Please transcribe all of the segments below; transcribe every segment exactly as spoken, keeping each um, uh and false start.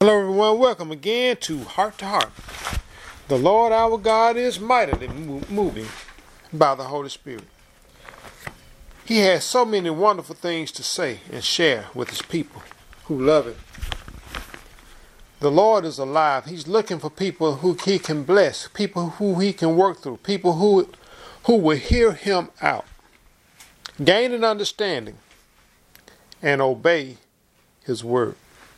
Hello everyone, welcome again to Heart to Heart. The Lord our God is mightily moving by the Holy Spirit. He has so many wonderful things to say and share with his people who love him. The Lord is alive. He's looking for people who he can bless, people who he can work through, people who, who will hear him out, gain an understanding, and obey his word.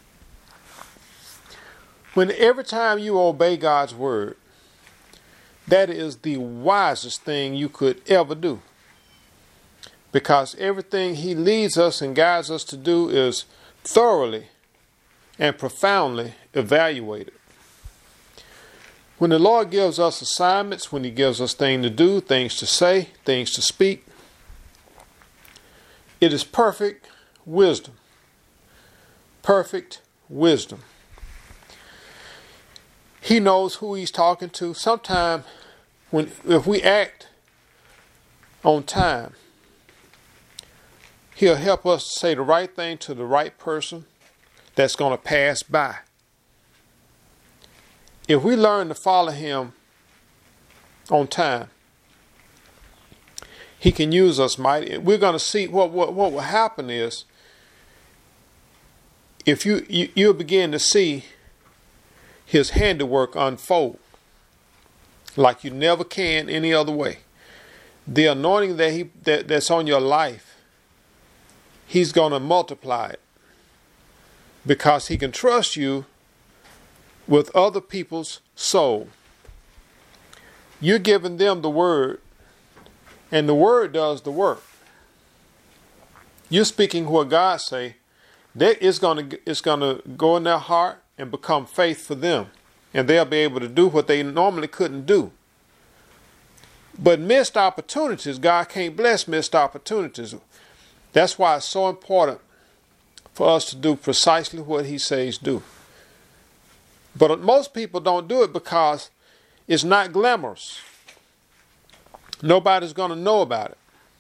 When every time you obey God's word, that is the wisest thing you could ever do. Because everything he leads us and guides us to do is thoroughly and profoundly evaluated. When the Lord gives us assignments, when he gives us things to do, things to say, things to speak, it is perfect wisdom. Perfect wisdom. He knows who he's talking to. Sometimes, when if we act on time, he'll help us to say the right thing to the right person that's going to pass by. If we learn to follow him on time, he can use us mighty. We're going to see what what what will happen is if you, you you'll begin to see his handiwork unfold like you never can any other way. The anointing that he that, that's on your life, he's going to multiply it because he can trust you with other people's soul. You're giving them the word, and the word does the work. You're speaking what God say. That is going to it's going to go in their heart and become faith for them. And they'll be able to do what they normally couldn't do. But missed opportunities, God can't bless missed opportunities. That's why it's so important for us to do precisely what he says do. But most people don't do it because it's not glamorous. Nobody's going to know about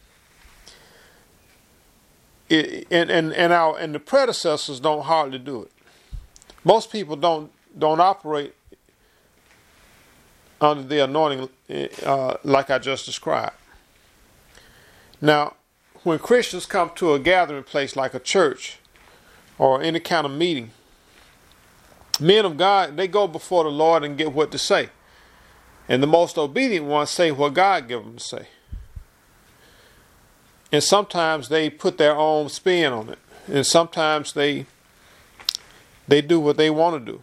it. it and, and, and, our, and the predecessors don't hardly do it. Most people don't don't operate under the anointing uh, like I just described. Now, when Christians come to a gathering place like a church or any kind of meeting, men of God, they go before the Lord and get what to say. And the most obedient ones say what God gives them to say. And sometimes they put their own spin on it. And sometimes they They do what they want to do.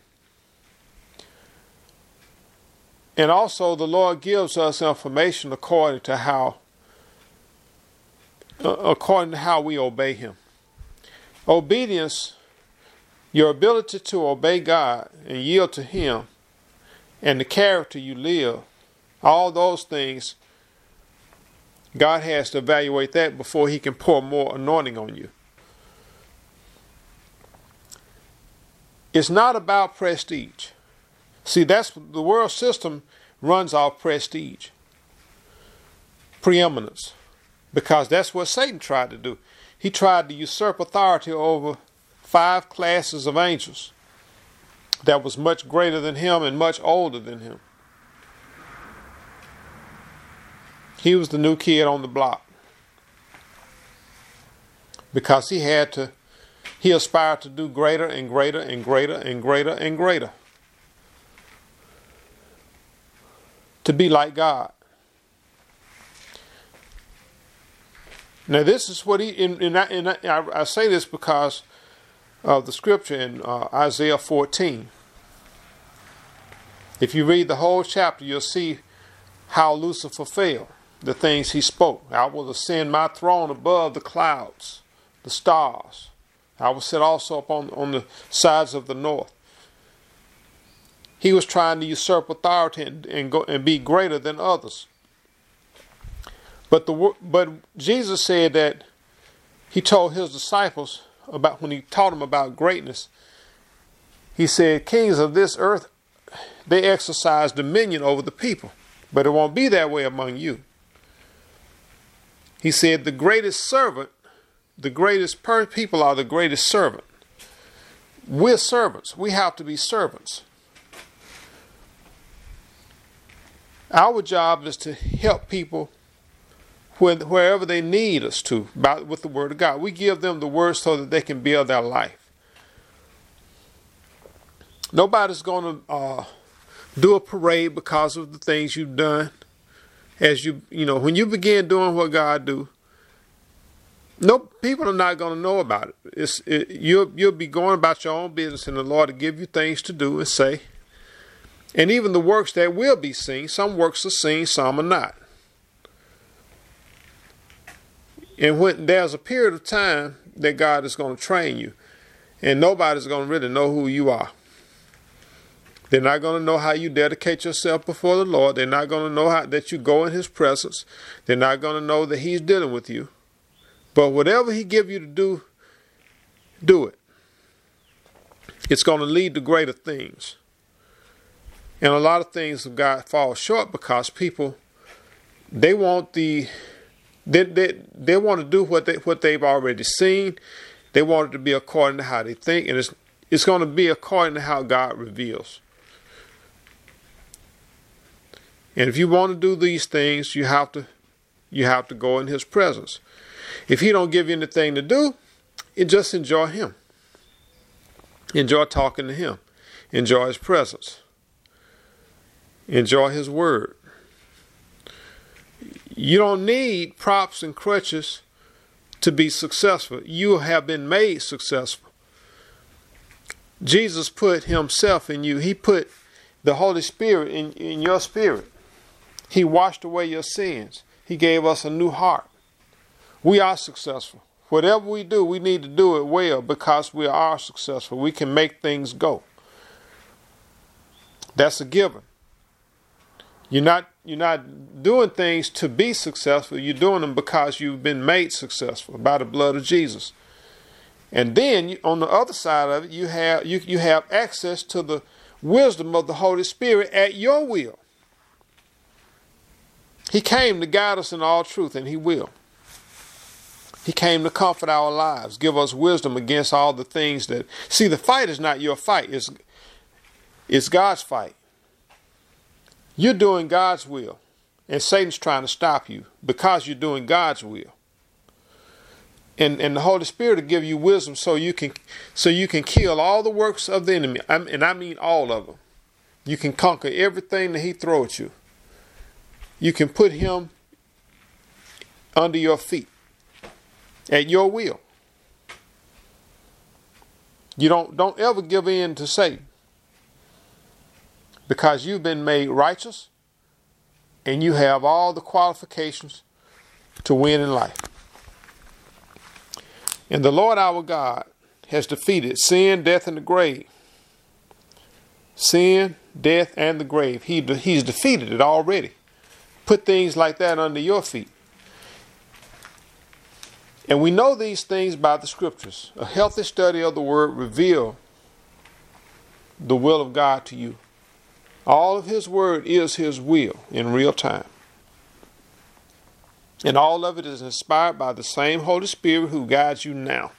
And also the Lord gives us information according to how uh, according to how we obey him. Obedience, your ability to obey God and yield to him, and the character you live, all those things, God has to evaluate that before he can pour more anointing on you. It's not about prestige. See, that's the world system runs off prestige, preeminence, because that's what Satan tried to do. He tried to usurp authority over five classes of angels that was much greater than him and much older than him. He was the new kid on the block because he had to He aspired to do greater and greater and greater and greater and greater. To be like God. Now this is what he, in, in, in, I, I say this because of the scripture in uh, Isaiah fourteen. If you read the whole chapter, you'll see how Lucifer fell. The things he spoke. I will ascend my throne above the clouds, the stars. I will sit also upon on the sides of the north. He was trying to usurp authority and, and go and be greater than others. But the but Jesus said that he told his disciples about when he taught them about greatness. He said, "Kings of this earth, they exercise dominion over the people, but it won't be that way among you." He said, "The greatest servant." The greatest per- people are the greatest servant. we're servants. We have to be servants. Our job is to help people wherever they need us to, by, with the Word of God. We give them the Word so that they can build their life. Nobody's going to uh, do a parade because of the things you've done. As you, you know, when you begin doing what God do, no, people are not going to know about it. It's it, you'll you'll be going about your own business, and the Lord will give you things to do and say. And even the works that will be seen, some works are seen, some are not. And when there's a period of time that God is going to train you, and nobody's going to really know who you are. They're not going to know how you dedicate yourself before the Lord. They're not going to know how that you go in His presence. They're not going to know that He's dealing with you. But whatever He give you to do, do it. It's going to lead to greater things. And a lot of things of God fall short because people, they want the, they they, they want to do what they what they've already seen. They want it to be according to how they think, and it's it's going to be according to how God reveals. And if you want to do these things, you have to you have to go in His presence. If He don't give you anything to do, you just enjoy Him. Enjoy talking to Him. Enjoy His presence. Enjoy His Word. You don't need props and crutches to be successful. You have been made successful. Jesus put Himself in you. He put the Holy Spirit in, in your spirit. He washed away your sins. He gave us a new heart. We are successful. Whatever we do, we need to do it well because we are successful. We can make things go. That's a given. You're not, you're not doing things to be successful. You're doing them because you've been made successful by the blood of Jesus. And then you, on the other side of it, you have, you, you have access to the wisdom of the Holy Spirit at your will. He came to guide us in all truth, and He will. He came to comfort our lives, give us wisdom against all the things that... See, the fight is not your fight. It's, it's God's fight. You're doing God's will, and Satan's trying to stop you because you're doing God's will. And, and the Holy Spirit will give you wisdom so you can so you can kill all the works of the enemy, and I mean all of them. You can conquer everything that he throws at you. You can put him under your feet at your will. You don't don't ever give in to Satan, because you've been made righteous and you have all the qualifications to win in life. And the Lord our God has defeated sin, death, and the grave. Sin, death, and the grave. He, he's defeated it already. Put things like that under your feet. And we know these things by the scriptures. A healthy study of the word reveals the will of God to you. All of his word is his will in real time. And all of it is inspired by the same Holy Spirit who guides you now.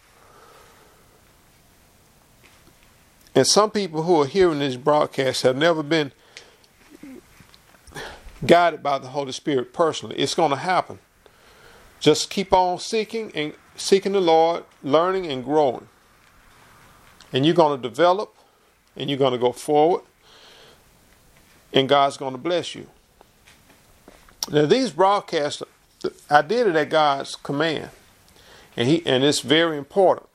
And some people who are hearing this broadcast have never been guided by the Holy Spirit personally. It's going to happen. Just keep on seeking and seeking the Lord, learning and growing. And you're going to develop and you're going to go forward. And God's going to bless you. Now these broadcasts, I did it at God's command. And he and it's very important.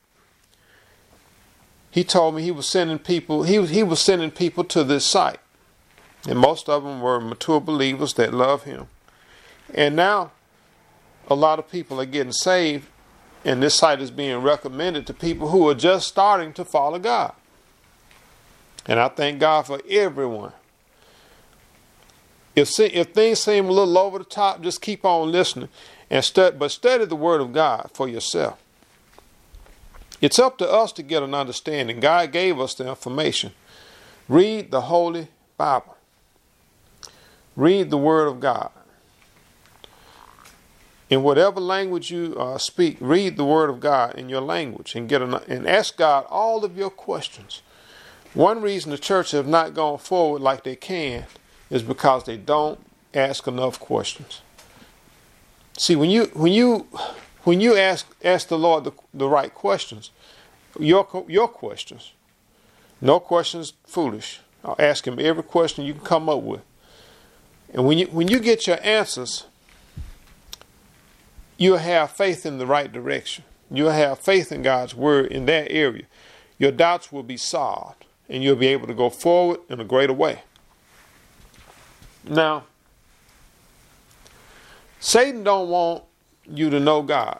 He told me he was sending people, he was, he was sending people to this site. And most of them were mature believers that love him. And now a lot of people are getting saved, and this site is being recommended to people who are just starting to follow God. And I thank God for everyone. If if things seem a little over the top, just keep on listening, and stud, but study the Word of God for yourself. It's up to us to get an understanding. God gave us the information. Read the Holy Bible. Read the Word of God. In whatever language you uh, speak, read the Word of God in your language and get an, and ask God all of your questions. One reason the church have not gone forward like they can is because they don't ask enough questions. See, when you when you when you ask ask the Lord the, the right questions, your your questions, no questions foolish. I'll ask Him every question you can come up with, and when you when you get your answers, you'll have faith in the right direction. You'll have faith in God's word in that area. Your doubts will be solved, and you'll be able to go forward in a greater way. Now, Satan don't want you to know God.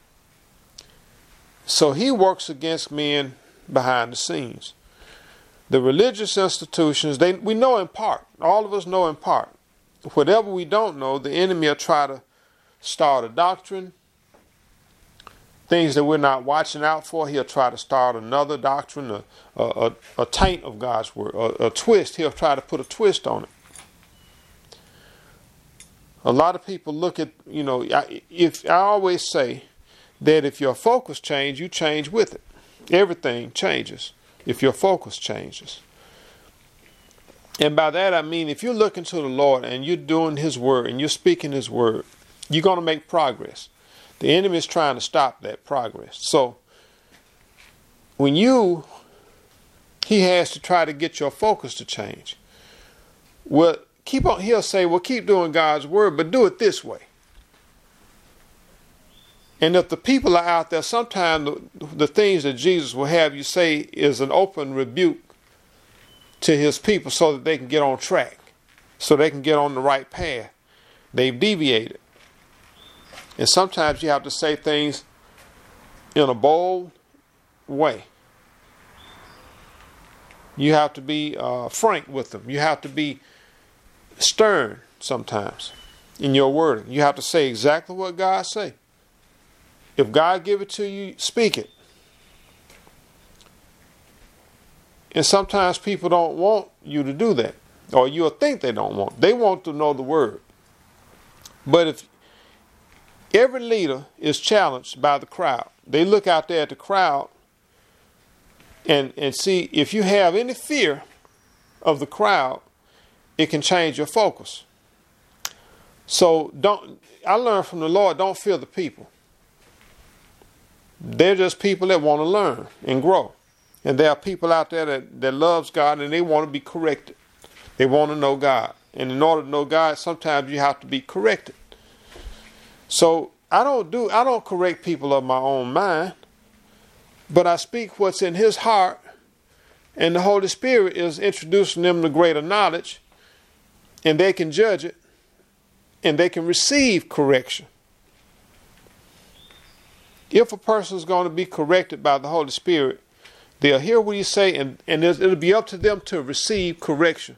So he works against men behind the scenes. The religious institutions, they we know in part. All of us know in part. Whatever we don't know, the enemy will try to start a doctrine, things that we're not watching out for. He'll try to start another doctrine, a, a, a, a taint of God's word, a, a twist. He'll try to put a twist on it. A lot of people look at, you know, I, if I always say that if your focus changes, you change with it. Everything changes if your focus changes. And by that I mean if you're looking to the Lord and you're doing His word and you're speaking His word, you're going to make progress. The enemy is trying to stop that progress. So when you, he has to try to get your focus to change. Well, keep on, he'll say, well, keep doing God's word, but do it this way. And if the people are out there, sometimes the, the things that Jesus will have you say is an open rebuke to His people so that they can get on track, so they can get on the right path. They've deviated. And sometimes you have to say things in a bold way. You have to be uh, frank with them. You have to be stern sometimes in your wording. You have to say exactly what God say. If God give it to you, speak it. And sometimes people don't want you to do that. Or you'll think they don't want. They want to know the word. But if every leader is challenged by the crowd. They look out there at the crowd and, and see if you have any fear of the crowd, it can change your focus. So don't, I learned from the Lord, don't fear the people. They're just people that want to learn and grow. And there are people out there that, that loves God and they want to be corrected. They want to know God. And in order to know God, sometimes you have to be corrected. So I don't do I don't correct people of my own mind, but I speak what's in His heart, and the Holy Spirit is introducing them to greater knowledge, and they can judge it, and they can receive correction. If a person is going to be corrected by the Holy Spirit, they'll hear what you say, and, and it'll be up to them to receive correction.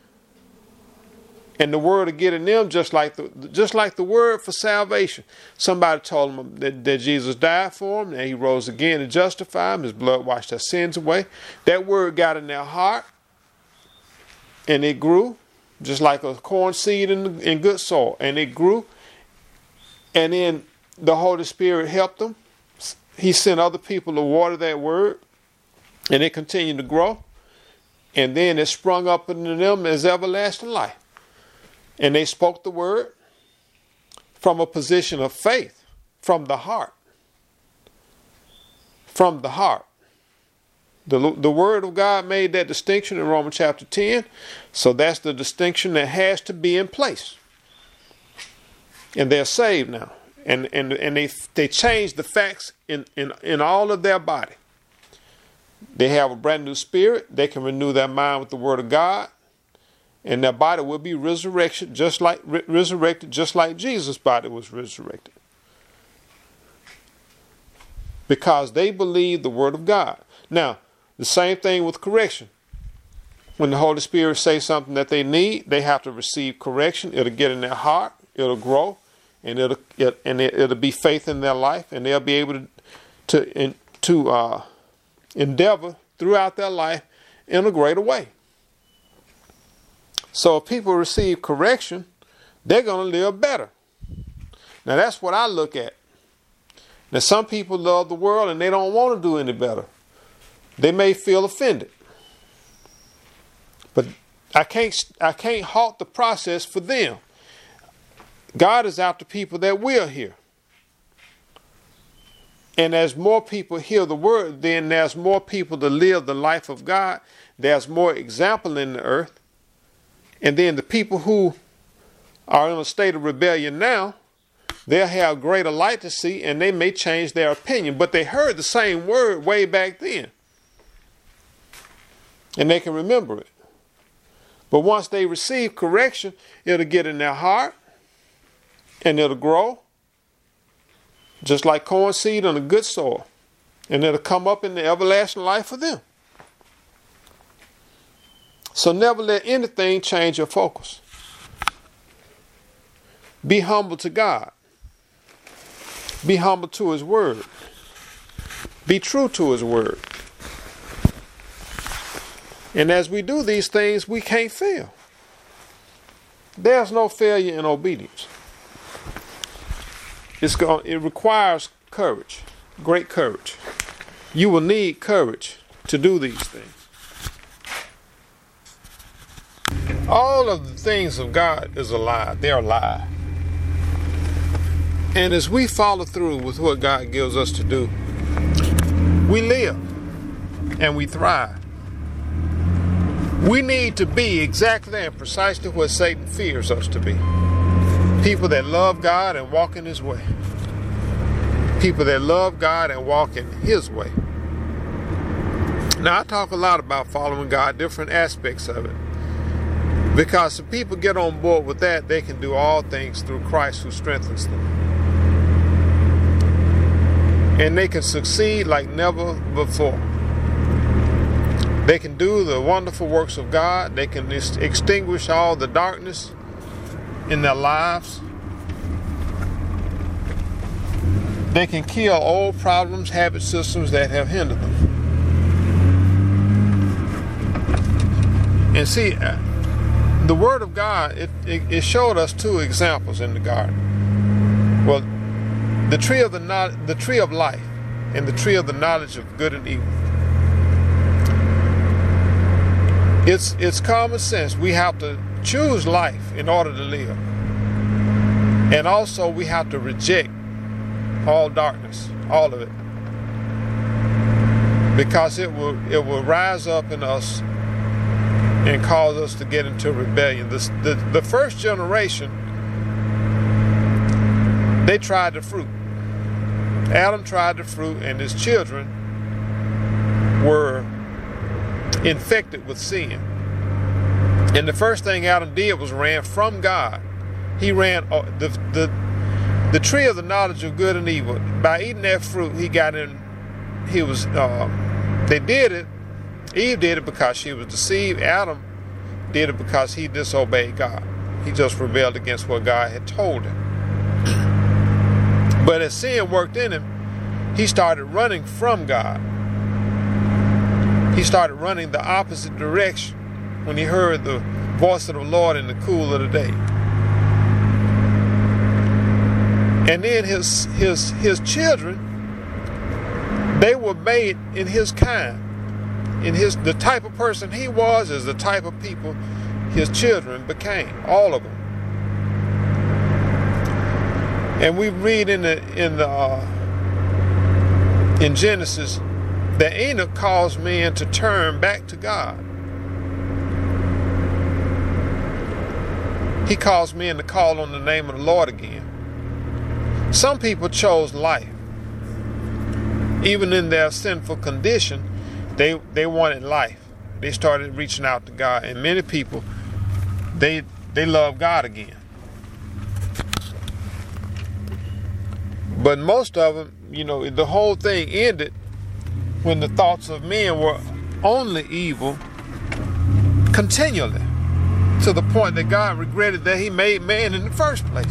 And the word will get in them just like the just like the word for salvation. Somebody told them that, that Jesus died for them, and He rose again to justify them. His blood washed their sins away. That word got in their heart, and it grew, just like a corn seed in, in good soil. And it grew, and then the Holy Spirit helped them. He sent other people to water that word, and it continued to grow. And then it sprung up into them as everlasting life. And they spoke the word from a position of faith, from the heart. From the heart. The, the word of God made that distinction in Romans chapter ten. So that's the distinction that has to be in place. And they're saved now. And and, and they they change the facts in, in, in all of their body. They have a brand new spirit. They can renew their mind with the word of God. And their body will be resurrected just like re- resurrected, just like Jesus' body was resurrected. Because they believe the word of God. Now, the same thing with correction. When the Holy Spirit says something that they need, they have to receive correction. It'll get in their heart. It'll grow. And it'll it, and it, it'll be faith in their life. And they'll be able to to, in, to uh, endeavor throughout their life in a greater way. So if people receive correction, they're going to live better. Now that's what I look at. Now some people love the world and they don't want to do any better. They may feel offended. But I can't I can't halt the process for them. God is after people that will hear. And as more people hear the word, then there's more people to live the life of God. There's more example in the earth. And then the people who are in a state of rebellion now, they'll have greater light to see and they may change their opinion. But they heard the same word way back then. And they can remember it. But once they receive correction, it'll get in their heart and it'll grow. Just like corn seed on a good soil. And it'll come up in the everlasting life for them. So never let anything change your focus. Be humble to God. Be humble to His word. Be true to His word. And as we do these things, we can't fail. There's no failure in obedience. It's going, it requires courage, great courage. You will need courage to do these things. All of the things of God is alive. They're alive. And as we follow through with what God gives us to do, we live and we thrive. We need to be exactly and precisely what Satan fears us to be. People that love God and walk in His way. People that love God and walk in His way. Now, I talk a lot about following God, different aspects of it. Because if people get on board with that, they can do all things through Christ who strengthens them. And they can succeed like never before. They can do the wonderful works of God. They can extinguish all the darkness in their lives. They can kill old problems, habit systems that have hindered them. And see, the Word of God, it, it, it showed us two examples in the garden. Well, the tree of the the tree of life and the tree of the knowledge of good and evil. It's it's common sense. We have to choose life in order to live. And also we have to reject all darkness, all of it. Because it will it will rise up in us and cause us to get into rebellion. The, the, the first generation, they tried the fruit. Adam tried the fruit and his children were infected with sin. And the first thing Adam did was ran from God. He ran uh, the, the, the tree of the knowledge of good and evil. By eating that fruit, he got in, he was, uh, they did it. Eve did it because she was deceived. Adam did it because he disobeyed God. He just rebelled against what God had told him. But as sin worked in him, he started running from God. He started running the opposite direction when he heard the voice of the Lord in the cool of the day. And then his his his children, they were made in his kind. In his the type of person he was is the type of people his children became, all of them. And we read in the in the uh, in Genesis that Enoch caused men to turn back to God. He caused men to call on the name of the Lord again. Some people chose life. Even in their sinful condition, they they wanted life. They started reaching out to God. And many people, they they love God again. But most of them, you know, the whole thing ended when the thoughts of men were only evil continually, to the point that God regretted that he made man in the first place.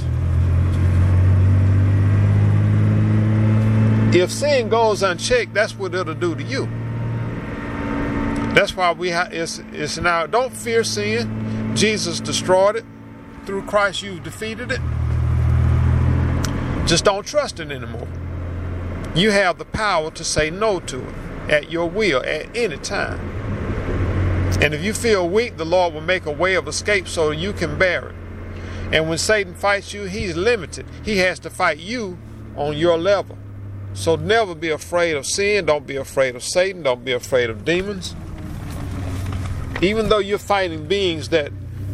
If sin goes unchecked, that's what it'll do to you. That's why we have it's, it's now, don't fear sin. Jesus destroyed it. Through Christ, you've defeated it. Just don't trust it anymore. You have the power to say no to it at your will at any time. And if you feel weak, the Lord will make a way of escape so you can bear it. And when Satan fights you, he's limited. He has to fight you on your level. So never be afraid of sin. Don't be afraid of Satan. Don't be afraid of demons. Even though you're fighting beings that,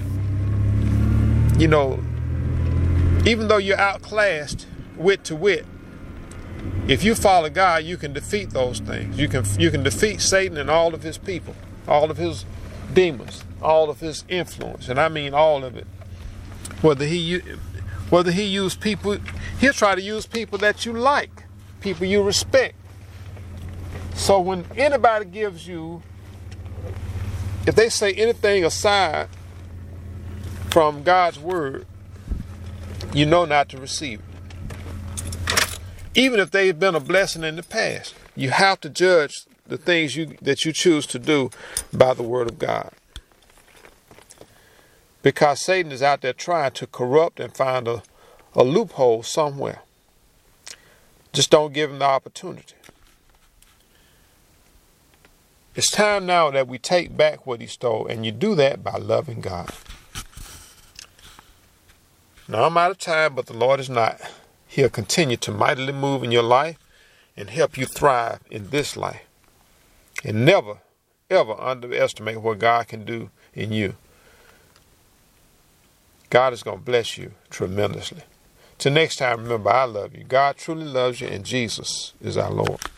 you know, even though you're outclassed wit to wit, if you follow God, you can defeat those things. You can you can defeat Satan and all of his people, all of his demons, all of his influence, and I mean all of it. Whether he whether he use people, he'll try to use people that you like, people you respect. So when anybody gives you, if they say anything aside from God's word, you know not to receive it. Even if they've been a blessing in the past, you have to judge the things you that you choose to do by the word of God. Because Satan is out there trying to corrupt and find a, a loophole somewhere. Just don't give him the opportunity. It's time now that we take back what he stole, and you do that by loving God. Now I'm out of time, but the Lord is not. He'll continue to mightily move in your life and help you thrive in this life. And never, ever underestimate what God can do in you. God is going to bless you tremendously. Till next time, remember, I love you. God truly loves you, and Jesus is our Lord.